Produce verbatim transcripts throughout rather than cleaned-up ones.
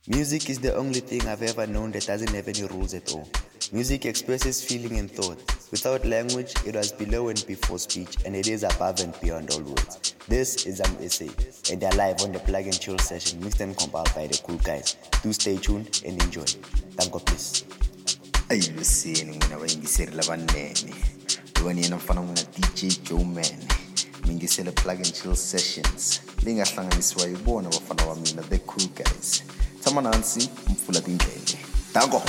Music is the only thing I've ever known that doesn't have any rules at all. Music expresses feeling and thought. Without language, it was below and before speech, and it is above and beyond all words. This is Am S A, and they're live on the Plug and Chill session, mixed and compiled by the cool guys. Do stay tuned and enjoy. Thank God, please. Ayibuseni mina bayingiseri labanene lwani yena mfana ngina D J Joe Man mingisela Plug and Chill sessions lingahlanganiswa yibona bafana bamina the cool guys thama nansi umfula tindlebe dango.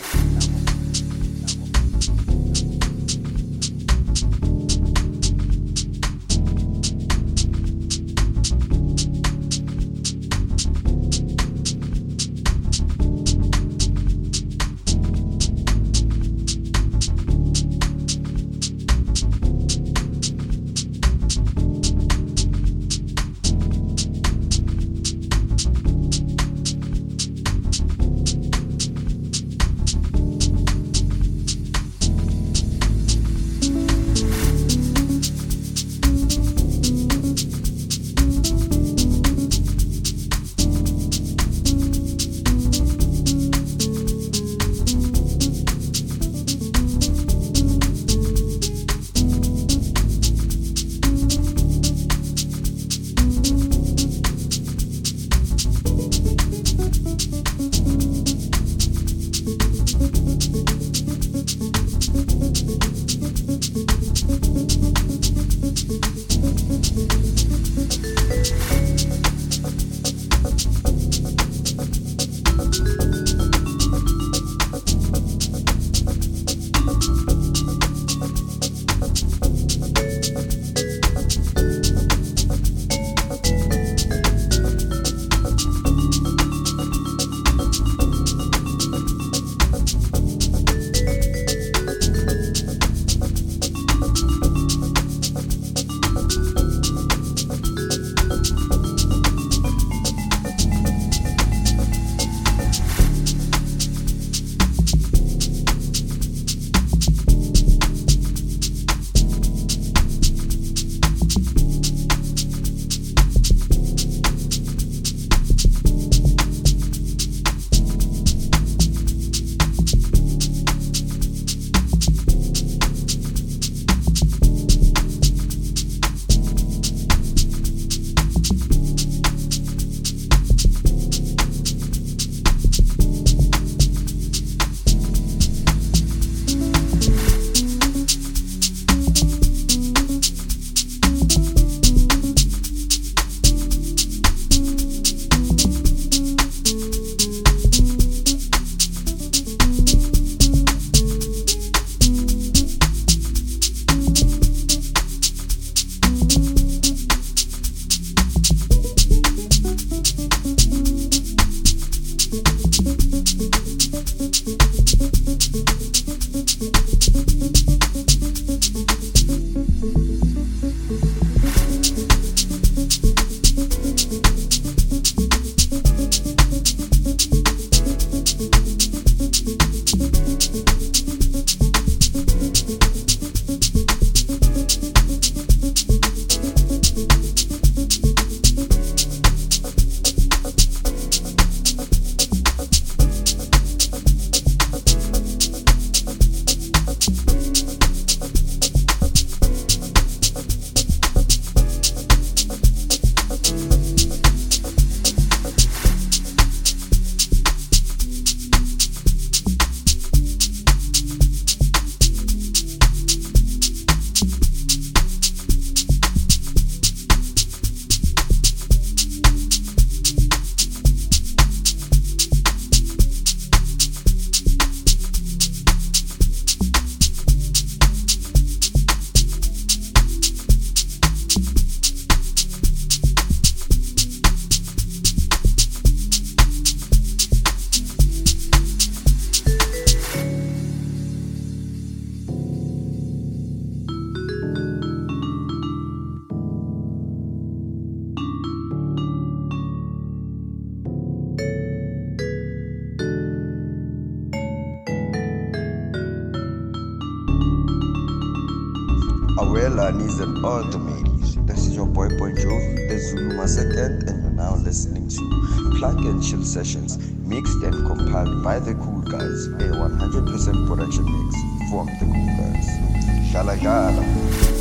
Awelani is an ultimate. This is your boy Boy Jovi, the Zulu Second, and you're now listening to Plug and Chill Sessions, Mixed and compiled by the Cool Guys, a one hundred percent production mix from the Cool Guys. Shala Shala.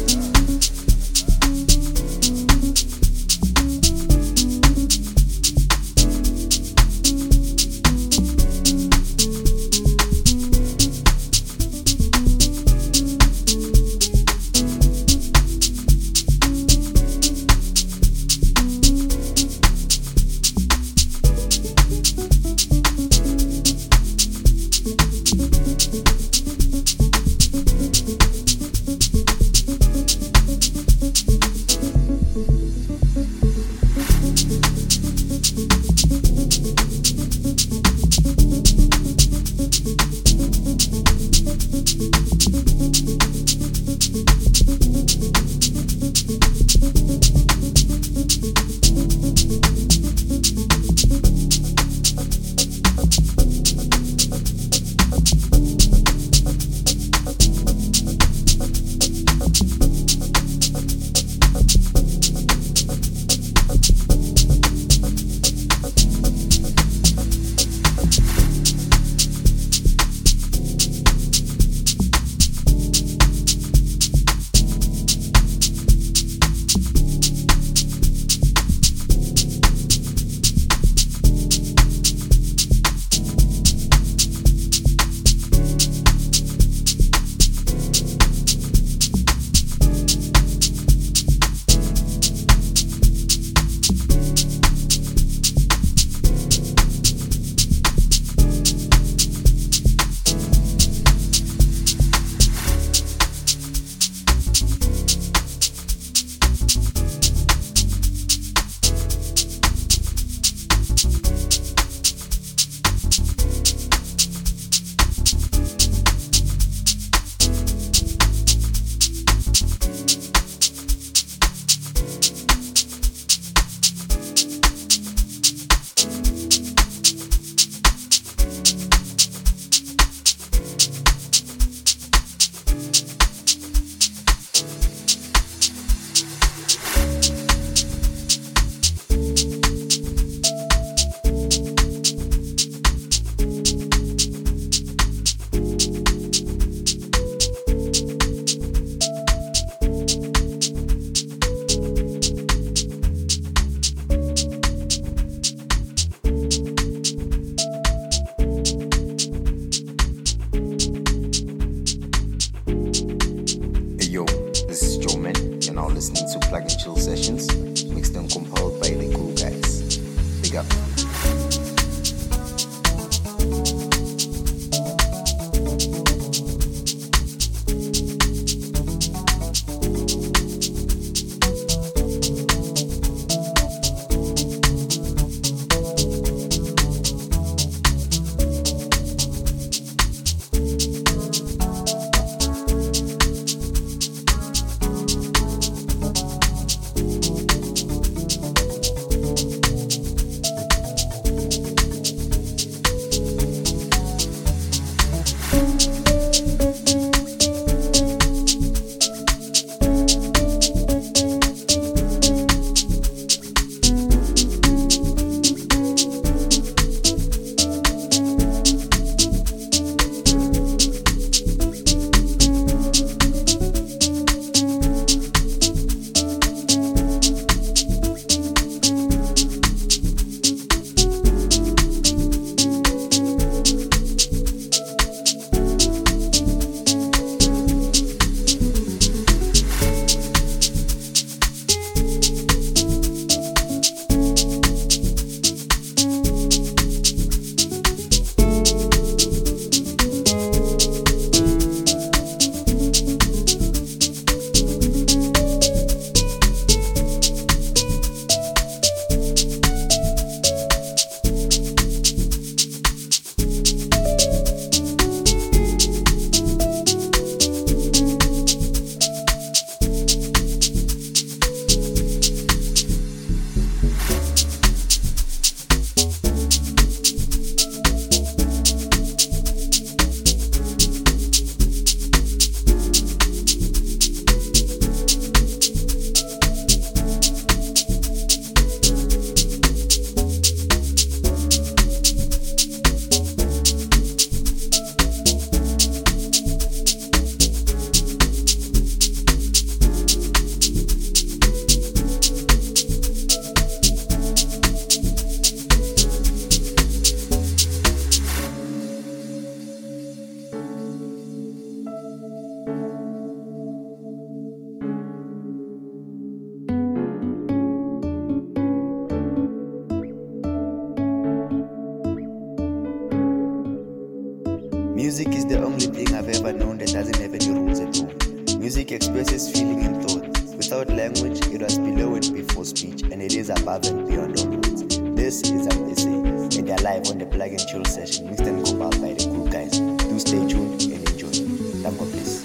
Music is the only thing I've ever known that doesn't have any rules at all. Music expresses feeling and thought. Without language, it was below and before speech, and it is above and beyond all words. This is an essay, and they're live on the Plug and Chill session, mixed and compiled by the cool guys. Do stay tuned and enjoy. Thank you, please.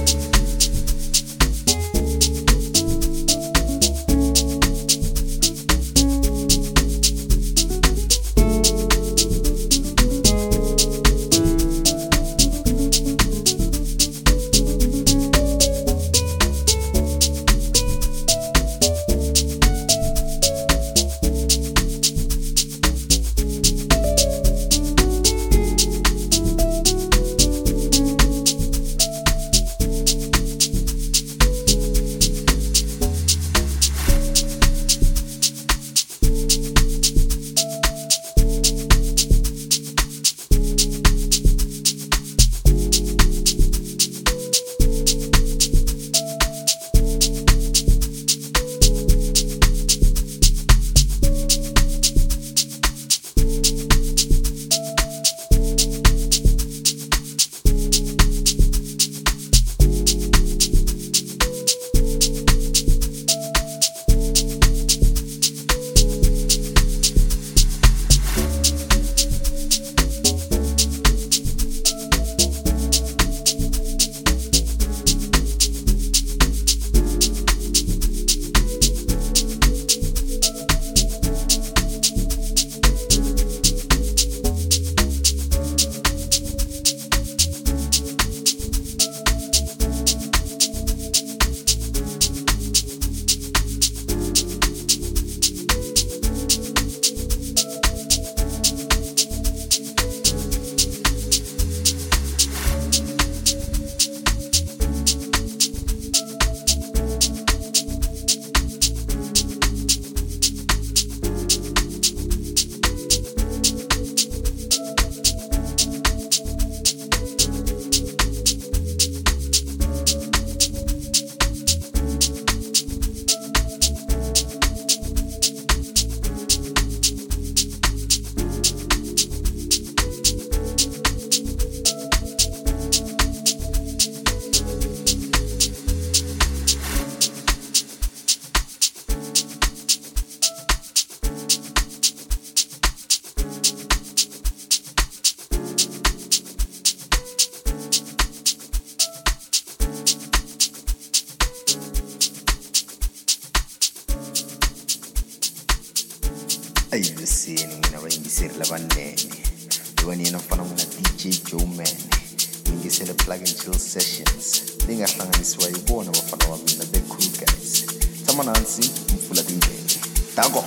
ayiveseni mina bayingiseri labanene iwaniyena mfana mina D J Joe Man ngingisele Plug and Chill sessions lingahlanganisiwa yibona bafana bamina the cool guys tama nansi mfula tindlele dango.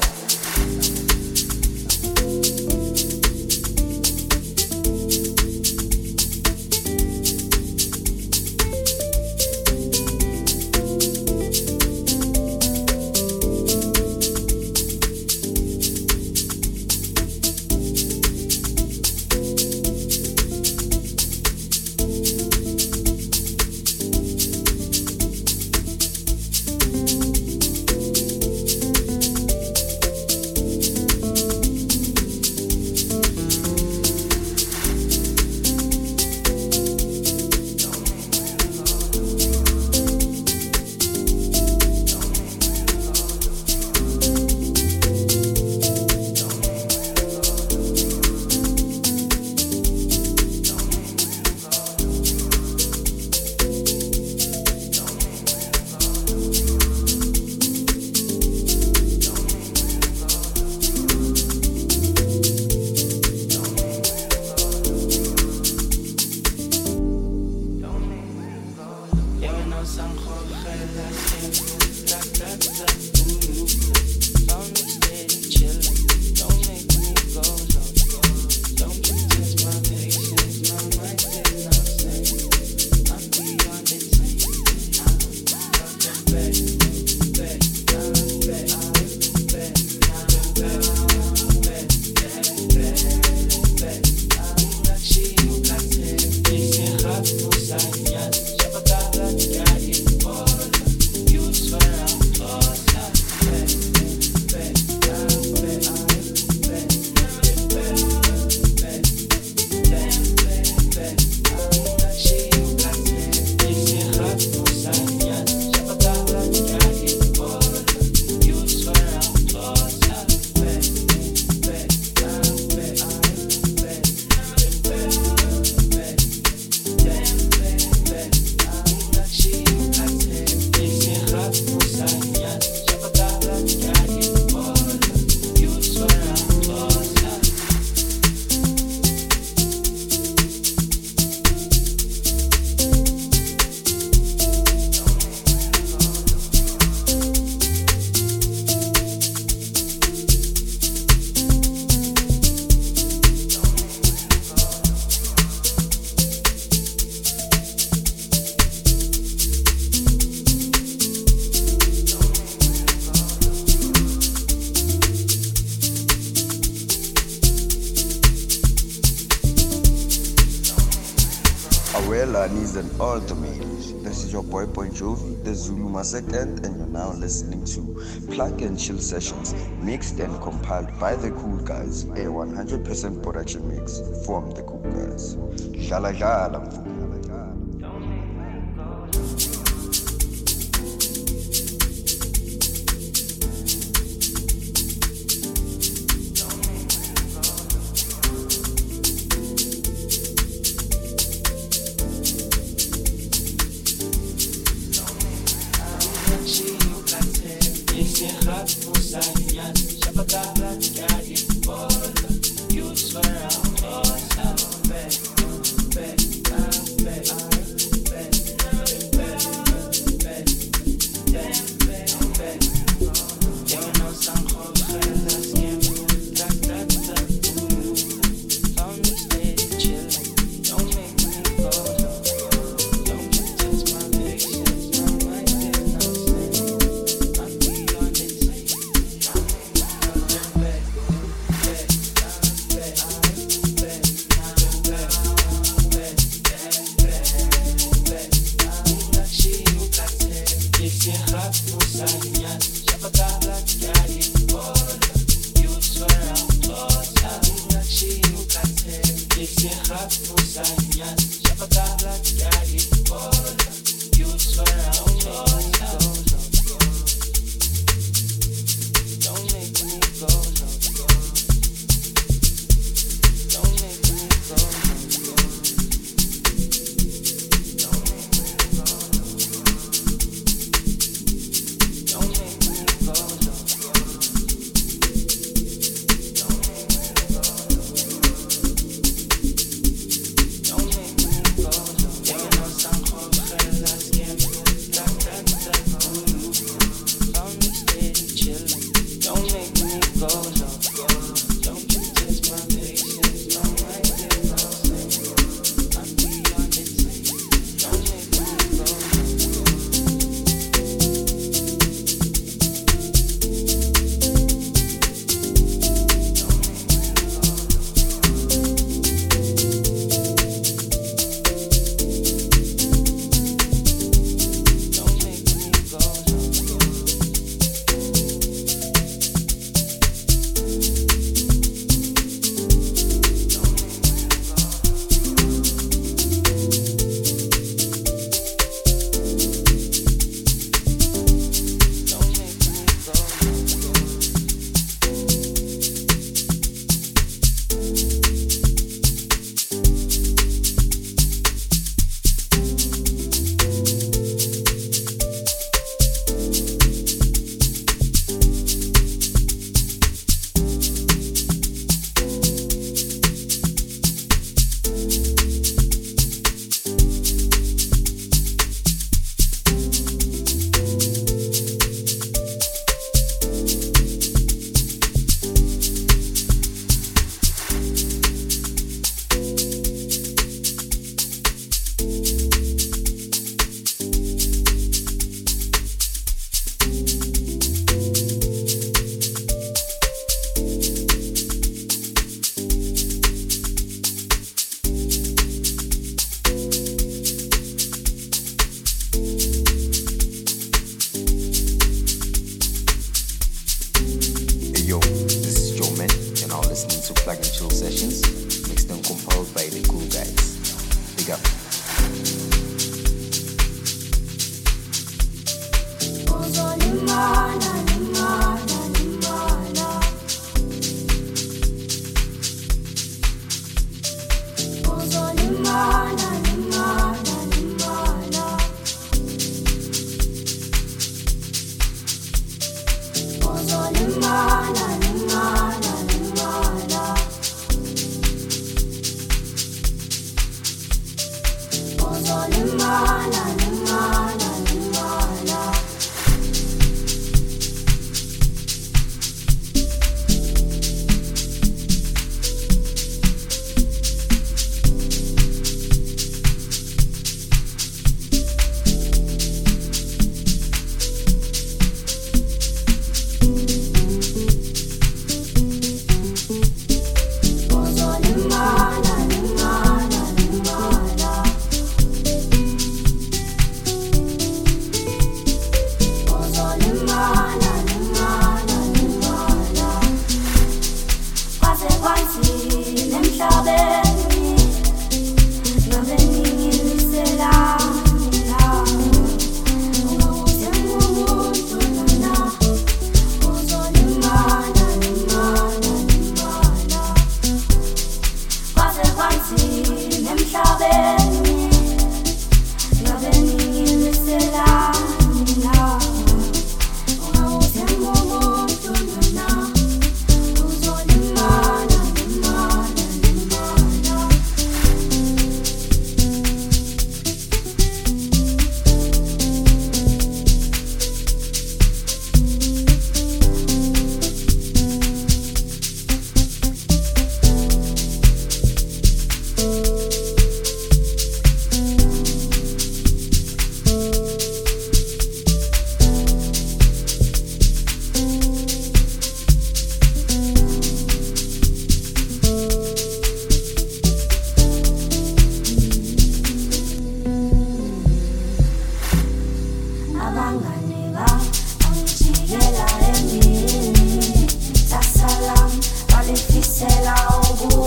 Awelani is an ultimate. This is your boy Bon Jovi, the Zulu Massacant, and you're now listening to Plug and Chill Sessions, mixed and compiled by the Cool Guys, a one hundred percent production mix from the Cool Guys. Jala jala mfumi.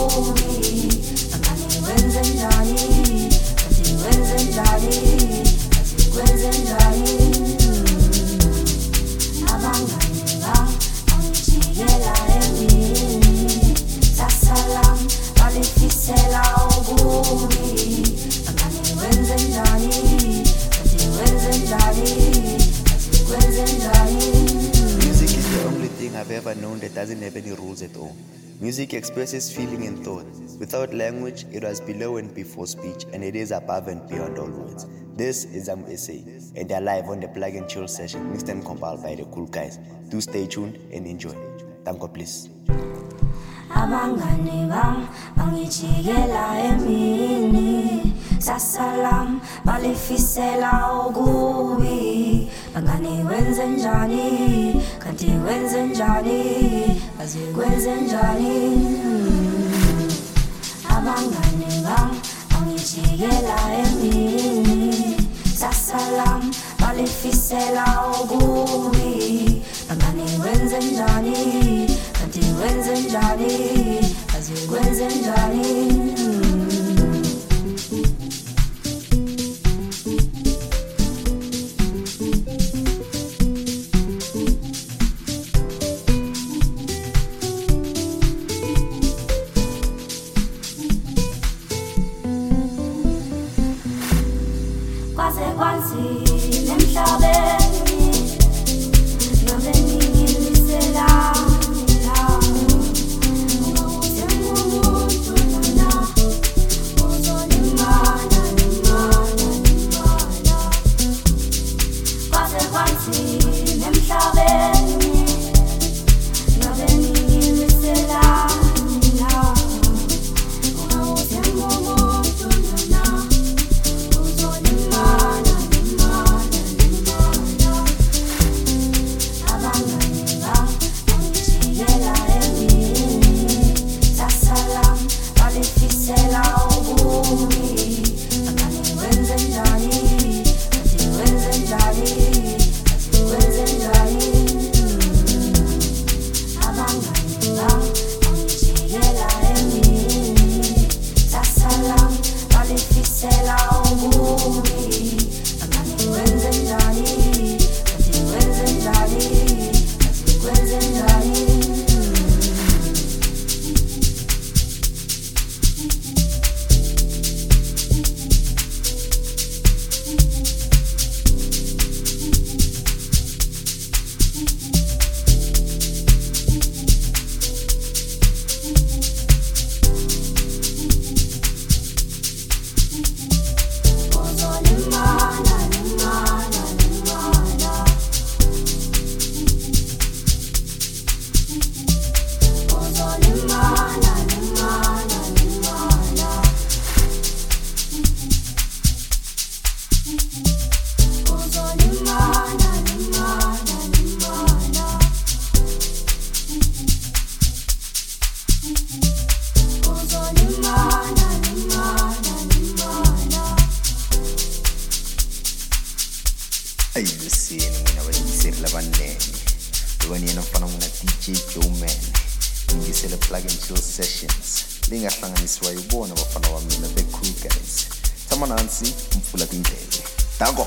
Music expresses feeling and thought. Without language, it was below and before speech, and it is above and beyond all words. This is Zamu S A, and they're live on the Plug and Chill session, mixed and compiled by the cool guys. Do stay tuned and enjoy. Thank God, please. Abangani bam bangijikela emini sasalam balifisela ukubi bangani wenze njani kanti wenze njani azi kwenze njani abangani bam bangijikela emini sasalam balifisela ukubi bangani wenze njani kanti wenze njani azi kwenze njani kwaze kwanzi nemhlabeni ngabe ngingilisela Plug and Chill Sessions lingahlanganiswa yibona abafana bamina the cool guys Thama nansi umfula kwindlebe danko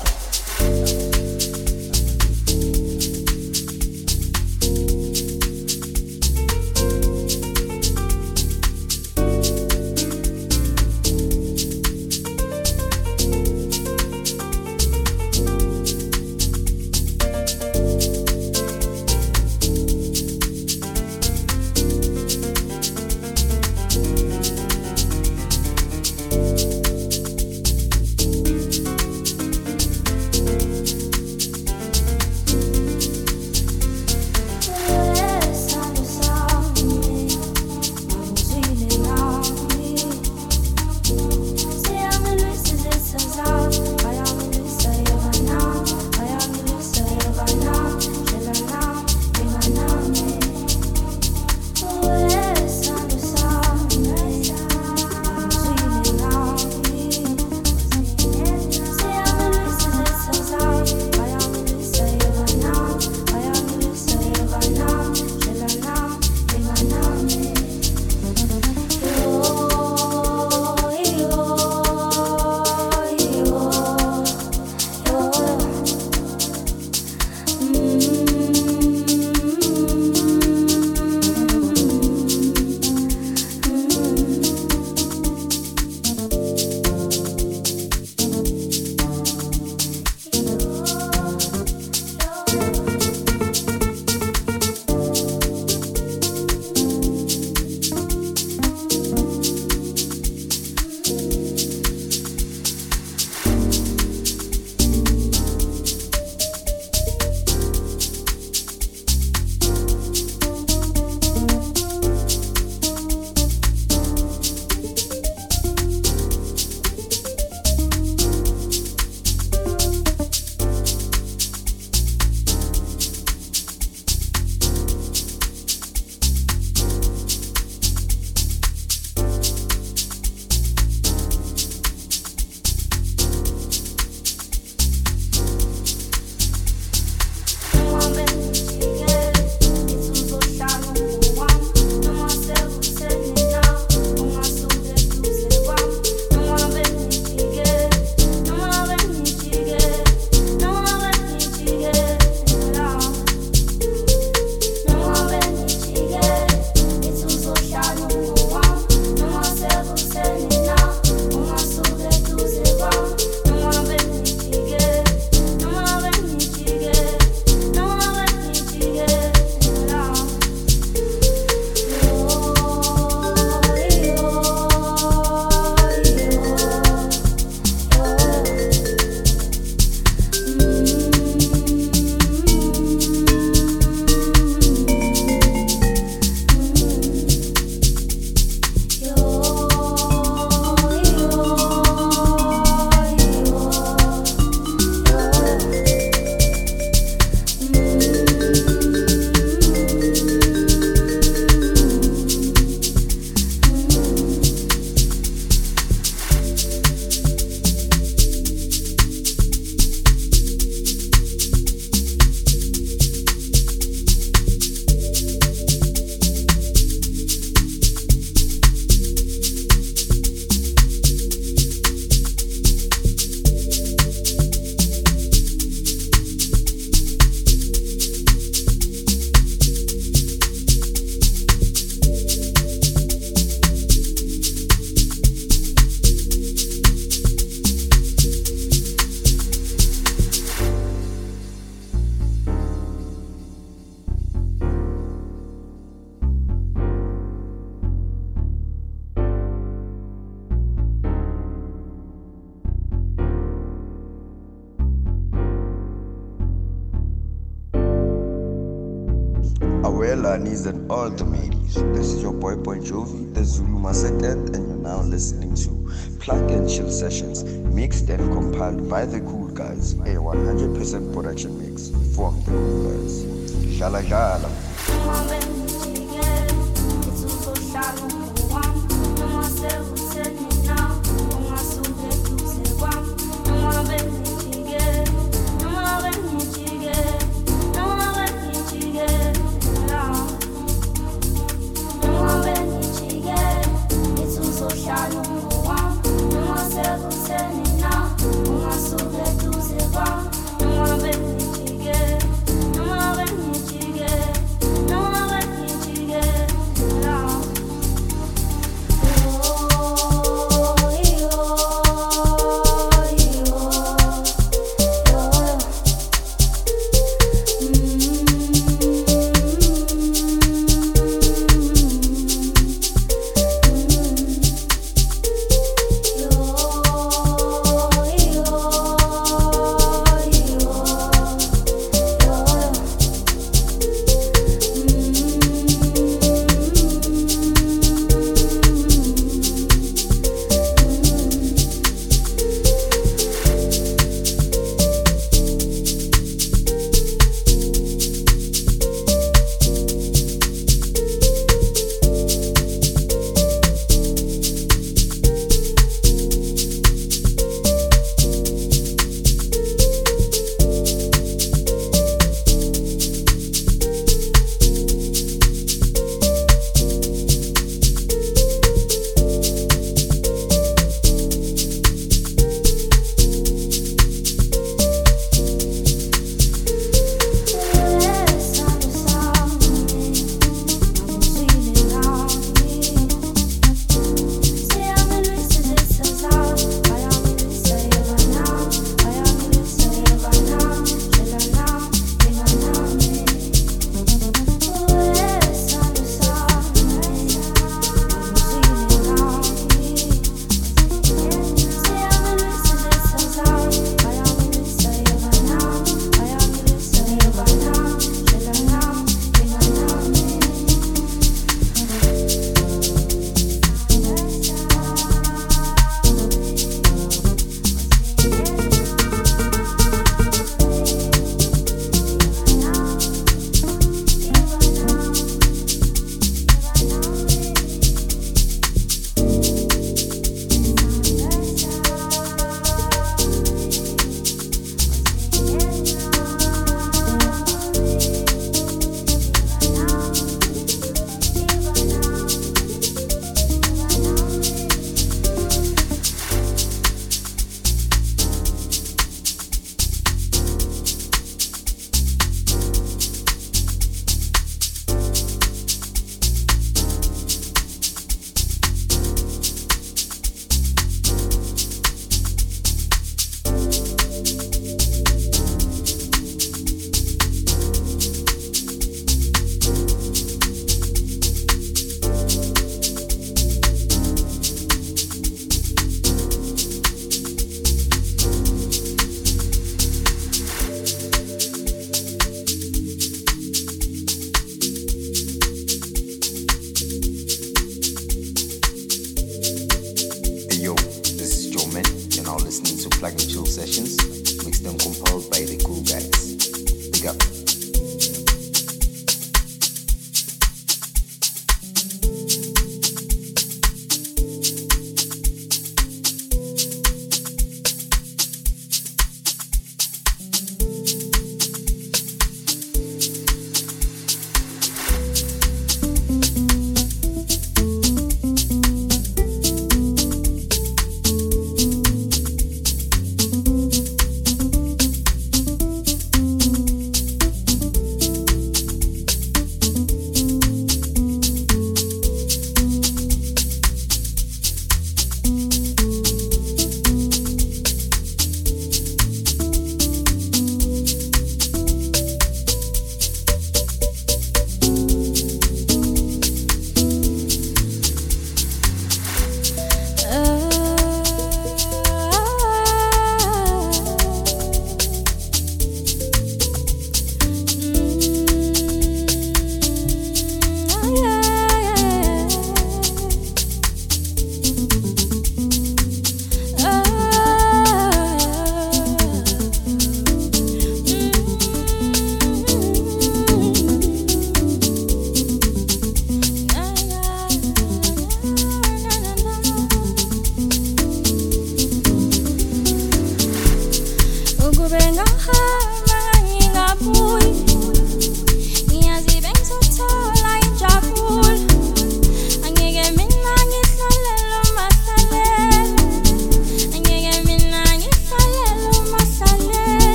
Belanis and all the ladies. This is your boy Bon Jovi, the Zulu Masecond, and you're now listening to Plug and Chill Sessions, mixed and compiled by the Cool Guys, a one hundred percent production mix from the Cool Guys. Jala jala.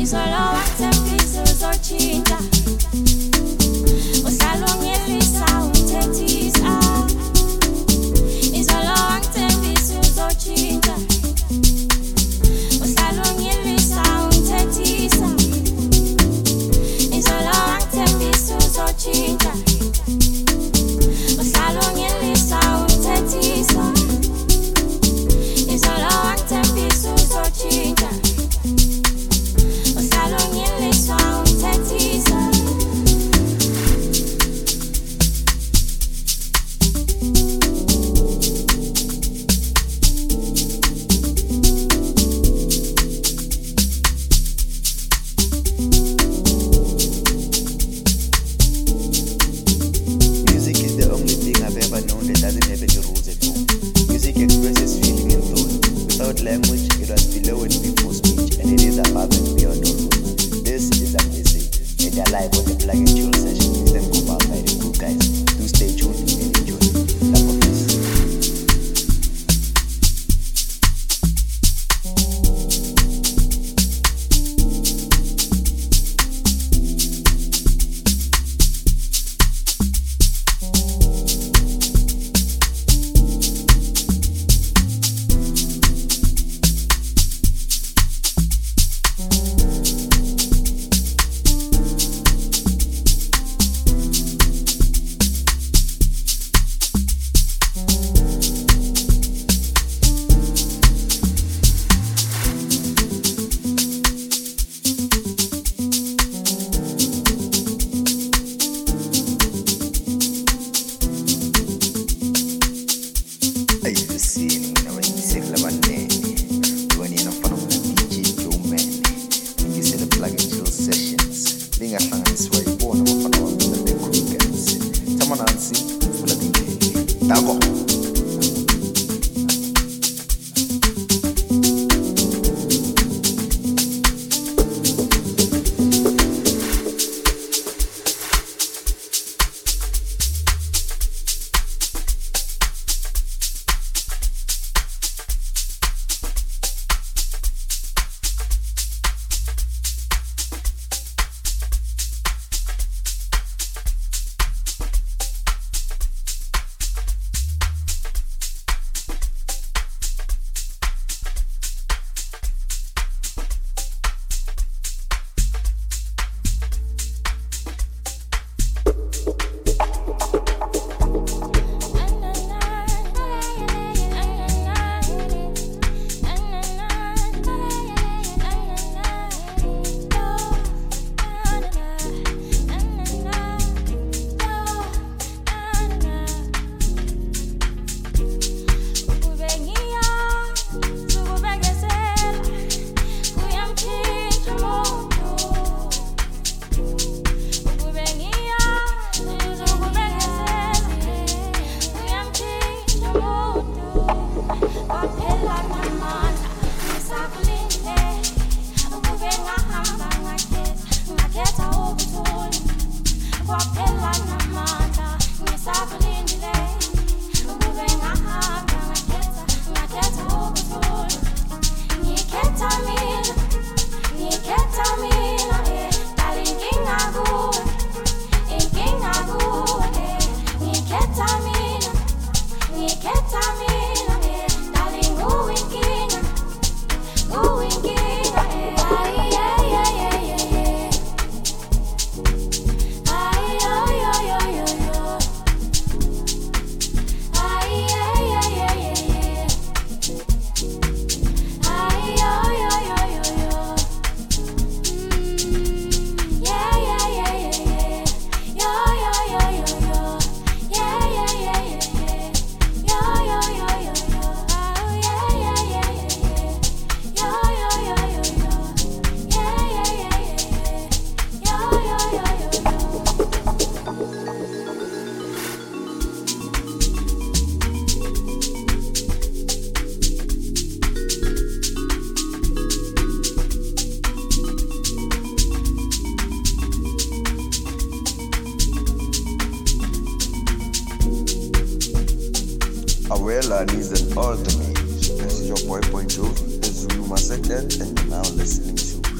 Awelani is an ultimate. This is your boy Point Jovi, the Zulu Massacre, and you're now listening to Plug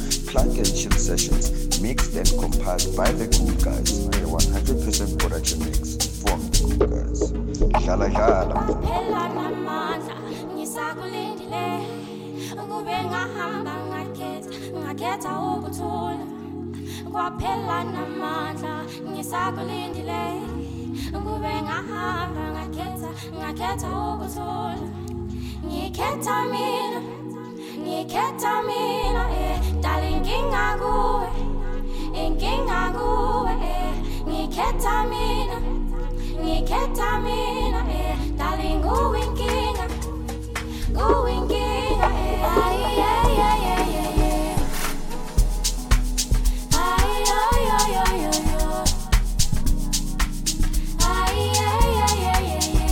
Plug and Chill Sessions, mixed and compiled by the Cool Guys, a one hundred percent production mix from the Cool Guys. Jala jala. Phela namandla ngisakulindile ukube ngahamba ngakhetha ngakhetha ukuthula kwaphela namandla ngisakulindile ukube ngahamba ngakhetha ngakhetha ukuthula ngikhetha mina ngikhetha mina eh darling inkinga kuwe inkinga kuwe eh ngikhetha mina ngikhetha mina eh darling uwinkinga uwinkinga eh ay ay ay ay ay ay ay ay ay ay ay ay ay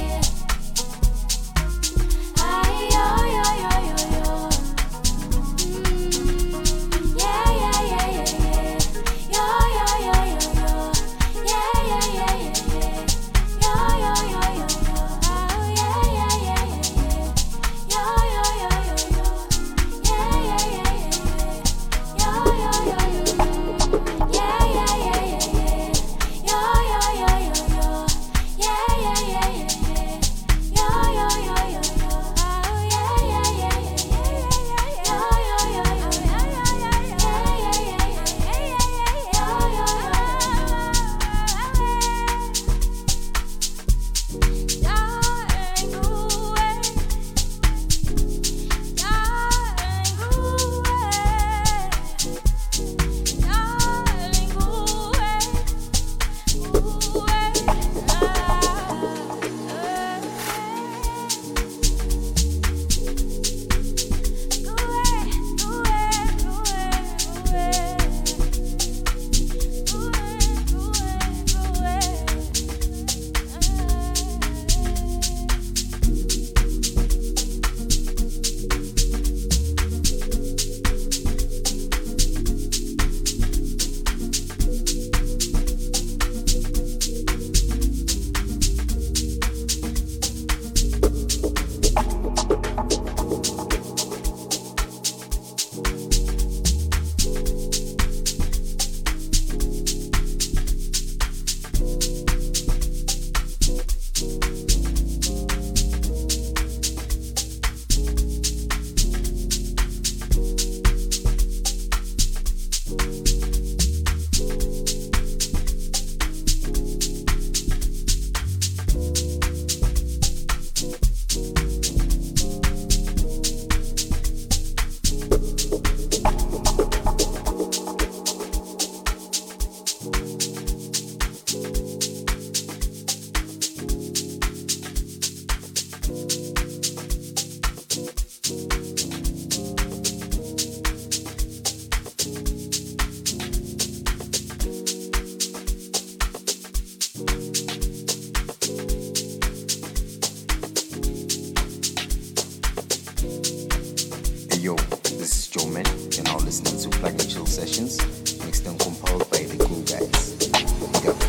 Yo, this is Joe Man. You're now listening to Plug and Chill Sessions, mixed and compiled by the Cool Guys. Big up.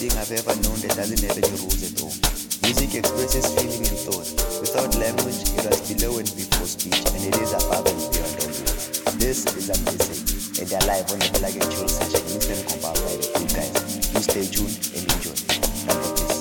thing I've ever known that doesn't have any rules at all. Music expresses feeling and thought. Without language, it was below and before speech, and it is above and beyond all words. This is amazing, and they're live on the Plug and Chill session, mixed and compiled by the cool guys. You stay tuned and enjoy. Number please.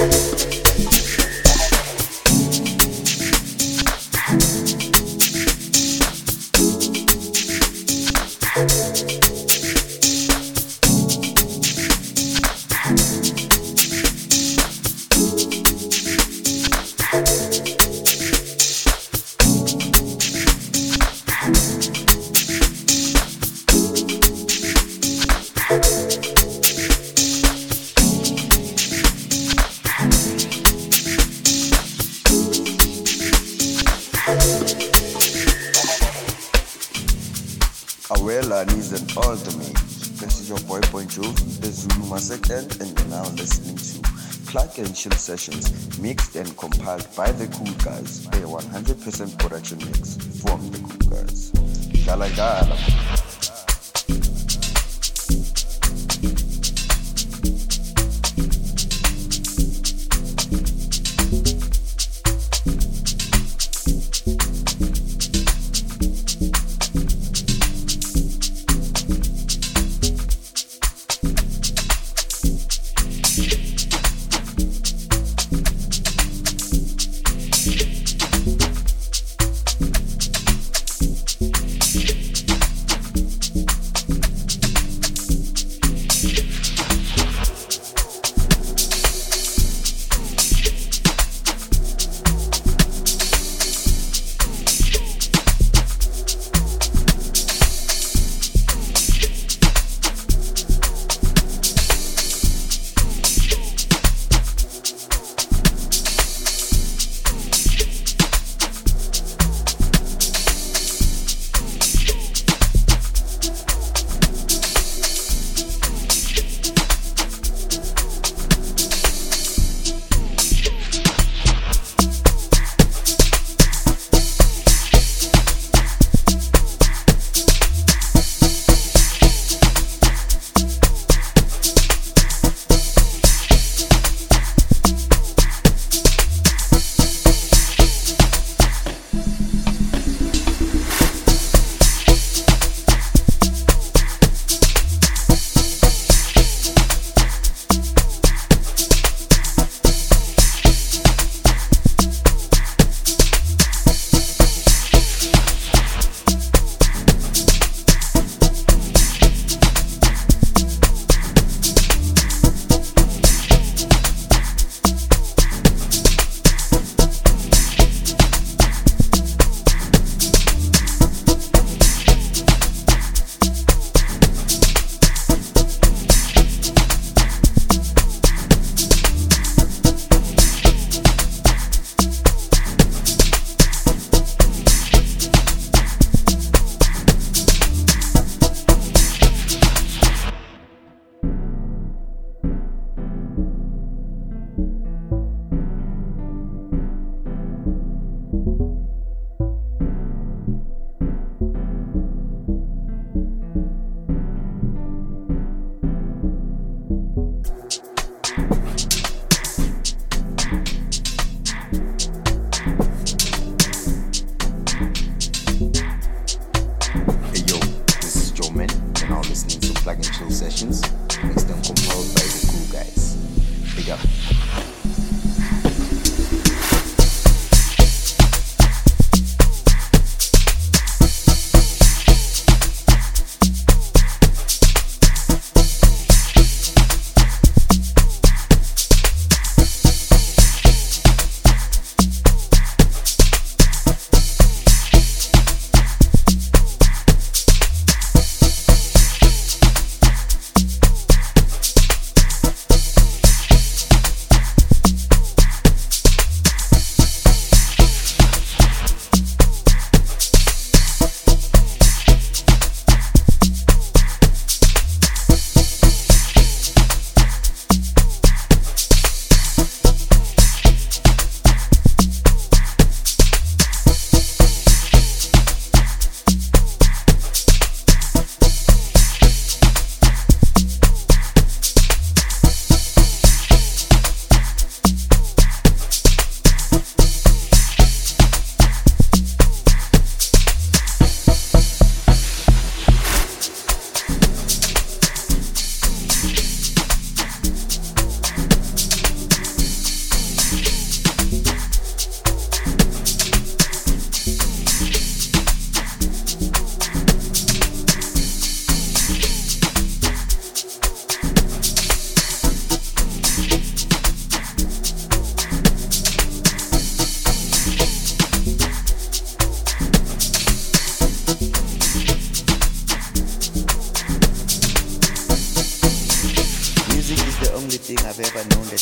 Awelani is an ultimate. This is your boy Point Jovi, the Zulu Masekand, and you're now listening to Plug and Chill Sessions, mixed and compiled by the Cool Guys, a one hundred percent production mix from the Cool Guys. Gala gala.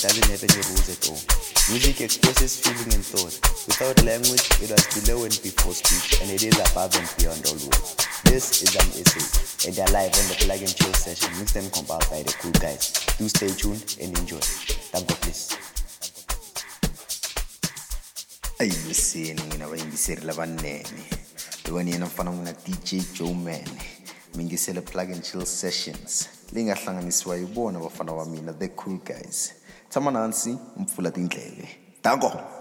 that doesn't have any rules at all. Music expresses feeling and thought. Without language, it was below and before speech, and it is above and beyond all words. This is an essay, and they're live on the Plug and Chill session, mixed and compiled by the cool guys. Do stay tuned and enjoy. Thank God, please. Ayibuseni mina bayingiseri labanene. Lwani yena mfana ngina D J Joe Man. Mingisele Plug and Chill sessions. Lingahlanganiswa yibona bafana wa mina the cool guys. Tama nansi umfula tindlebe. Danko.